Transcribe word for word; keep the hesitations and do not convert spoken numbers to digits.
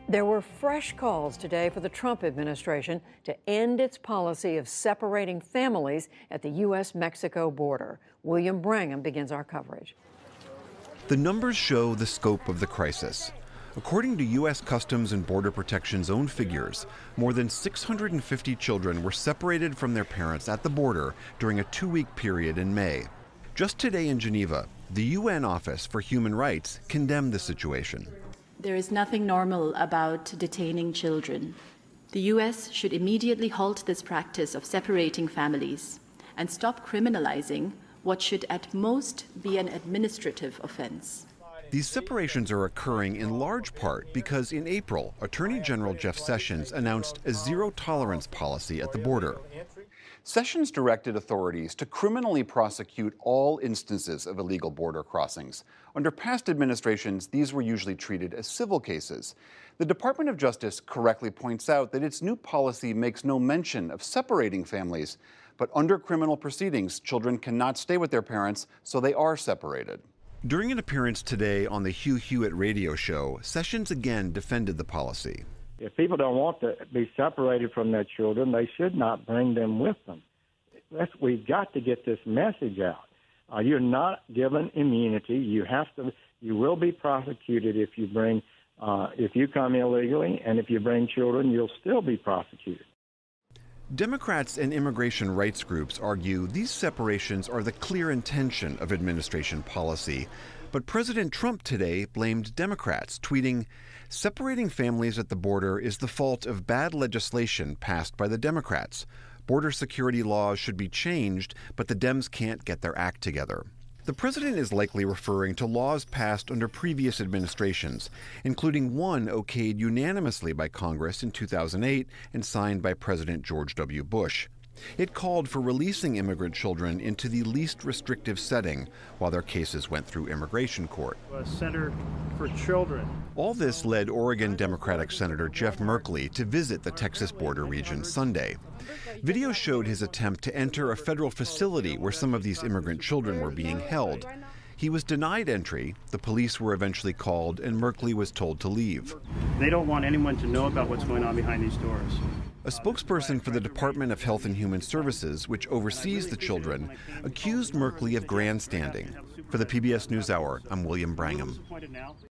There were fresh calls today for the Trump administration to end its policy of separating families at the U S Mexico border. William Brangham begins our coverage. The numbers show the scope of the crisis. According to U S Customs and Border Protection's own figures, more than six hundred fifty children were separated from their parents at the border during a two-week period in May. Just today in Geneva, the U N Office for Human Rights condemned the situation. There is nothing normal about detaining children. The U S should immediately halt this practice of separating families and stop criminalizing what should at most be an administrative offense. These separations are occurring in large part because in April, Attorney General Jeff Sessions announced a zero-tolerance policy at the border. Sessions directed authorities to criminally prosecute all instances of illegal border crossings. Under past administrations, these were usually treated as civil cases. The Department of Justice correctly points out that its new policy makes no mention of separating families, but under criminal proceedings, children cannot stay with their parents, so they are separated. During an appearance today on the Hugh Hewitt radio show, Sessions again defended the policy. If people don't want to be separated from their children, they should not bring them with them. That's, we've got to get this message out. Uh, you're not given immunity. You have to. You will be prosecuted if you bring, uh, if you come illegally, and if you bring children, you'll still be prosecuted. Democrats and immigration rights groups argue these separations are the clear intention of administration policy. But President Trump today blamed Democrats, tweeting, "Separating families at the border is the fault of bad legislation passed by the Democrats. Border security laws should be changed, but the Dems can't get their act together." The president is likely referring to laws passed under previous administrations, including one okayed unanimously by Congress in two thousand eight and signed by President George W. Bush. It called for releasing immigrant children into the least restrictive setting while their cases went through immigration court. A center for children. All this led Oregon Democratic Senator Jeff Merkley to visit the Texas border region Sunday. Video showed his attempt to enter a federal facility where some of these immigrant children were being held. He was denied entry, the police were eventually called, and Merkley was told to leave. They don't want anyone to know about what's going on behind these doors. A spokesperson for the Department of Health and Human Services, which oversees the children, accused Merkley of grandstanding. For the P B S NewsHour, I'm William Brangham.